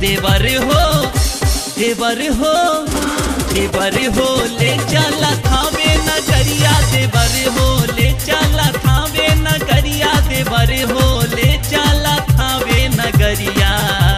देवर हो देवर हो देवर हो ले चला थावे नगरिया देवर हो ले चला थावे नगरिया देवर हो ले चला थावे नगरिया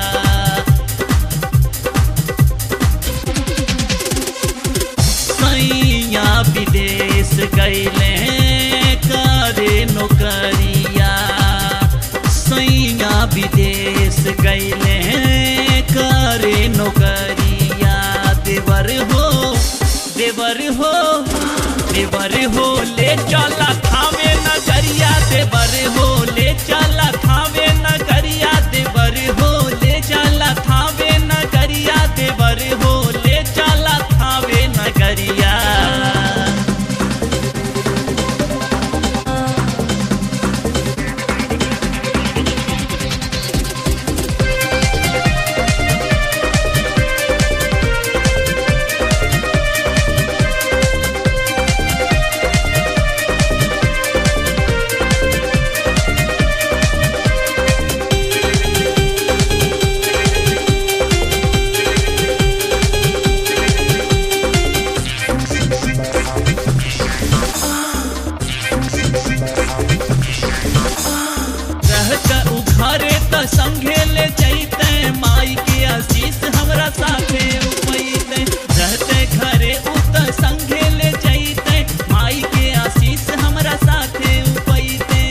सैया विदेश गईले करे नौकरिया सैया विदेश गईले करे नौकरिया देवर हो देवर हो देवर हो ले चला थावे नगरिया देवर हो ले चला थावे नगरिया देवर हो ले चला थावे नगरिया देवर हो ले चला थावे नगरिया संघे ले चैते माई के आशीष हमरा साथे उपैते रहते घरे उत संघे ले चैते माई के आशीष हमरा साथे उपैते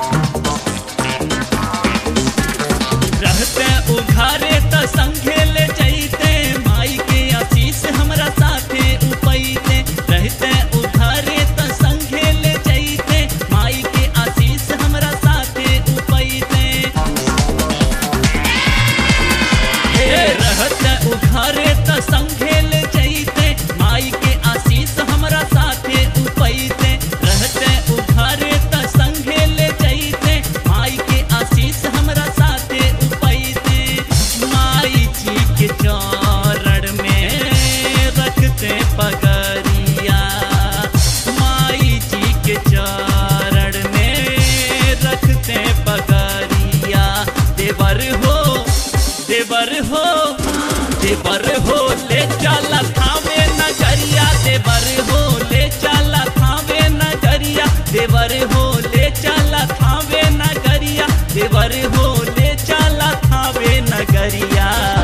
रहते उघारे त संघे ले चैते माई के आशीष हमरा साथे उपैते रहते उघारे त संघे ले चैते माई के आशीष हमरा साथे उपैते रहत उघारे त संघे ले चैते माई के आशीष हमरा साथे उपैते रहत उघारे त संघे ले चैते माई के आशीष हमरा साथे उपैते माई जी के चरण में रखते पगरिया माई जी के चरण में रखते पगरिया देवर हो देवर हो देवर हो ले चला थावे नगरिया देवर हो ले चला थावे नगरिया देवर हो ले चला थावे नगरिया देवर हो ले चला थावे नगरिया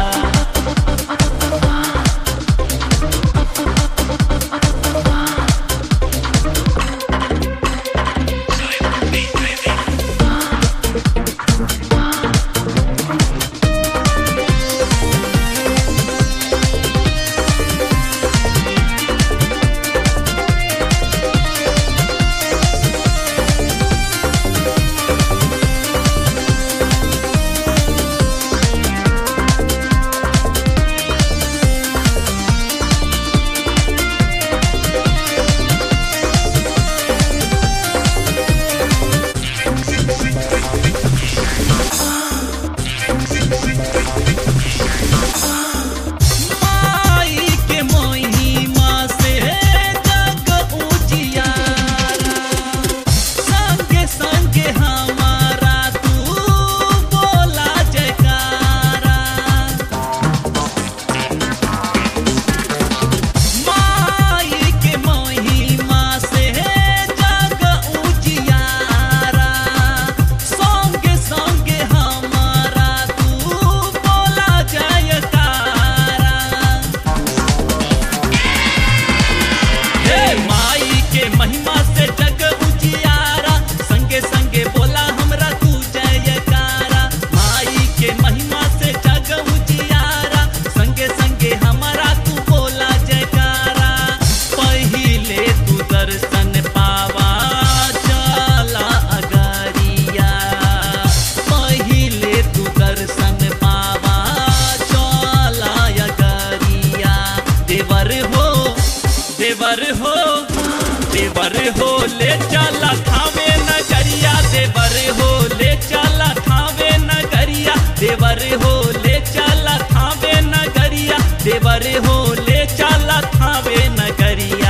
देवर हो ले चला थावे नगरिया देवर हो ले चला थावे नगरिया देवर हो ले चला थावे नगरिया देवर हो ले चला थावे नगरिया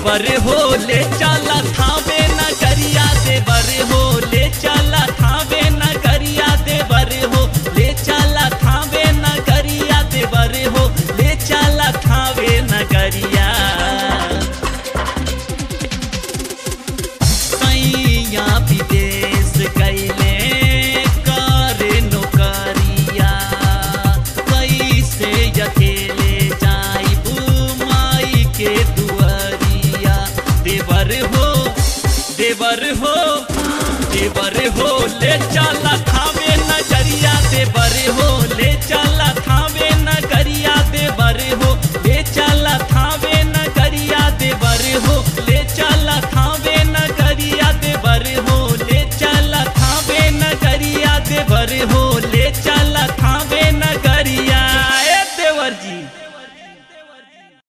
देवर हो ले चला थावे नगरिया देवर हो ले चला थावे नगरिया देवर हो ले चला थावे नगरिया देवर हो ले चला थावे नगरिया सैया विदेश कैले करे नौकरिया कैसे अकेले जाइबू माई के दुआरिया देवर हो देवर हो देवर हो ले चला थावे नगरिया देवर हो ले चला थावे नगरिया देवर हो ले चला थावे नगरिया देवर हो ले चला थावे नगरिया देवर हो ले चला थावे नगरिया देवर हो।